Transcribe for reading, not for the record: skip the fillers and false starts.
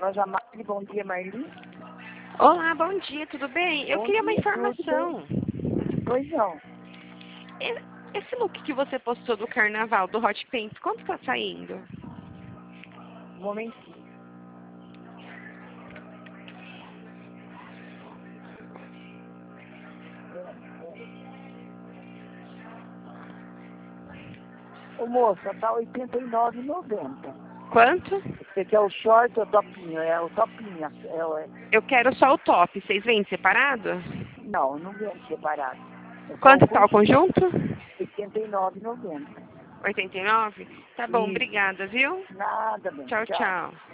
Loja Marli, bom dia, Marli. Olá, bom dia, tudo bem? Eu queria uma informação. Pois não. Esse look que você postou do carnaval, do Hot Pants, quanto tá saindo? Um momentinho. Ô moça, tá R$ 89,90. Quanto? Você quer o short ou o topinho? É o topinho. Eu quero só o top. Vocês vendem separado? Não, não vende separado. Quanto tá o conjunto? R$ 89,90. 89? Tá bom, Isso. obrigada, viu? Nada, bem. Tchau, tchau.